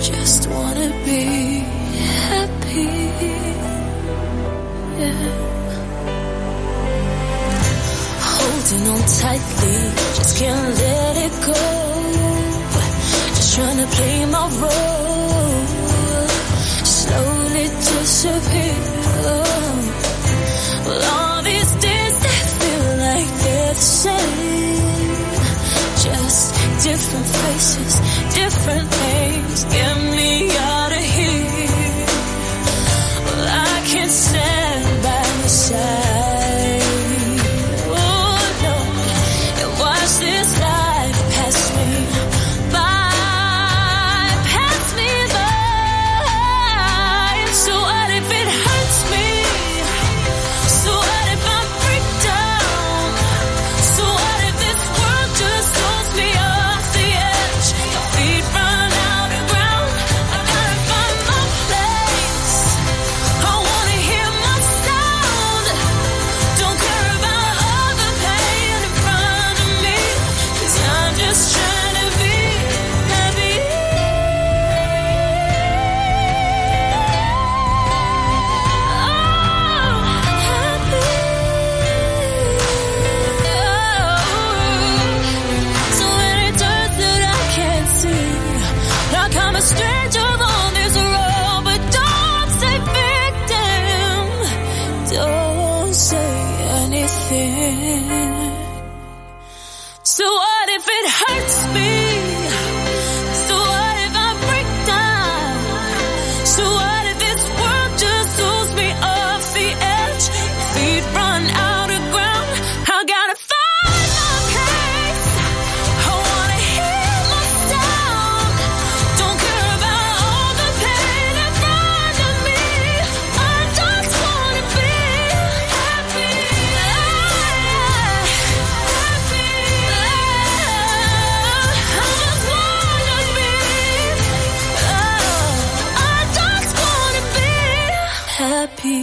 just wanna be happy, yeah. Holding on tightly, just can't let it go. Just trying to play my role, slowly disappear. Well, all these days they feel like they're the same. Just different faces, different names. Get me out of here. Well, I can't stand by my side. Oh no, and watch this life pass me by, pass me by. So what if it hurts me? So what if I break down? So what if this world just throws me off the edge? My feet run out of ground. I gotta find my place. I wanna hear my sound. Don't care about all the pain in front of me, 'cause I'm just trying to be happy. So many turns that I can't see, like I'm a stranger on this road. But don't say victim, don't say anything. So what if it hurts me? So what if I break down? So what if this world just throws me off the edge? Feet run out of ground. I gotta find my place. I wanna hear my sound. Don't care about all the pain in front of me. I just wanna be happy. Happy. I just wanna be. I just wanna be happy.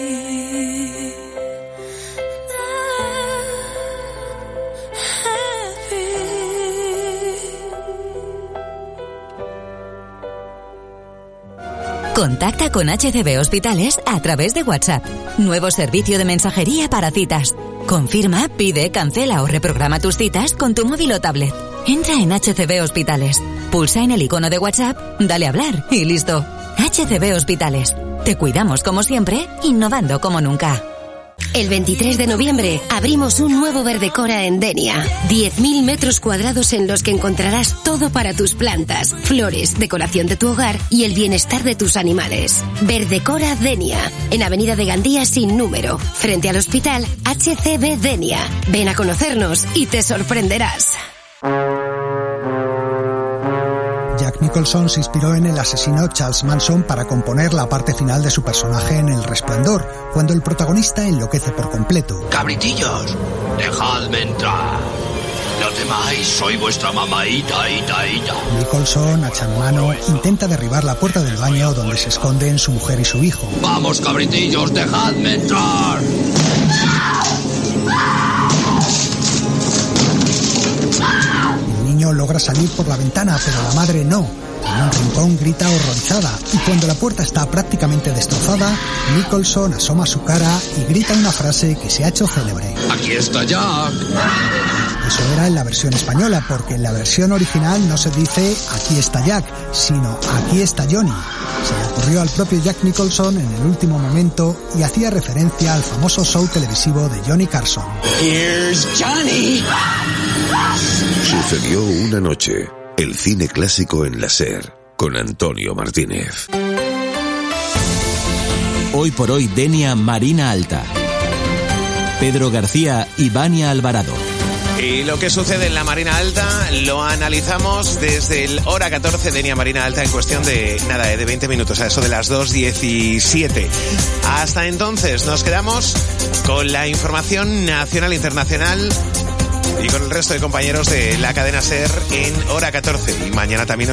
Contacta con HCB Hospitales a través de WhatsApp. Nuevo servicio de mensajería para citas. Confirma, pide, cancela o reprograma tus citas con tu móvil o tablet. Entra en HCB Hospitales. Pulsa en el icono de WhatsApp, dale a hablar y listo. HCB Hospitales. Te cuidamos como siempre, innovando como nunca. El 23 de noviembre abrimos un nuevo Verdecora en Denia. 10.000 metros cuadrados en los que encontrarás todo para tus plantas, flores, decoración de tu hogar y el bienestar de tus animales. Verdecora Denia, en Avenida de Gandía sin número, frente al hospital HCB Denia. Ven a conocernos y te sorprenderás. Jack Nicholson se inspiró en el asesino Charles Manson para componer la parte final de su personaje en El Resplandor, cuando el protagonista enloquece por completo. Cabritillos, dejadme entrar. Los demás soy vuestra mamaíta, ita. Nicholson, hacha en mano, intenta derribar la puerta del baño donde se esconden su mujer y su hijo. Vamos, cabritillos, dejadme entrar. El niño logra salir por la ventana, pero la madre no. En un rincón grita horrorizada, y cuando la puerta está prácticamente destrozada, Nicholson asoma su cara y grita una frase que se ha hecho célebre. Aquí está Jack. Eso era en la versión española, porque en la versión original no se dice aquí está Jack, sino aquí está Johnny. Se le ocurrió al propio Jack Nicholson en el último momento y hacía referencia al famoso show televisivo de Johnny Carson. Here's Johnny. Sucedió una noche. El cine clásico en la SER, con Antonio Martínez. Hoy por hoy, Denia Marina Alta. Pedro García y Vania Alvarado. Y lo que sucede en la Marina Alta lo analizamos desde el hora 14 Denia Marina Alta en cuestión de nada, de 20 minutos, a eso de las 2:17. Hasta entonces nos quedamos con la información nacional e internacional y con el resto de compañeros de la cadena SER en hora 14. Y mañana también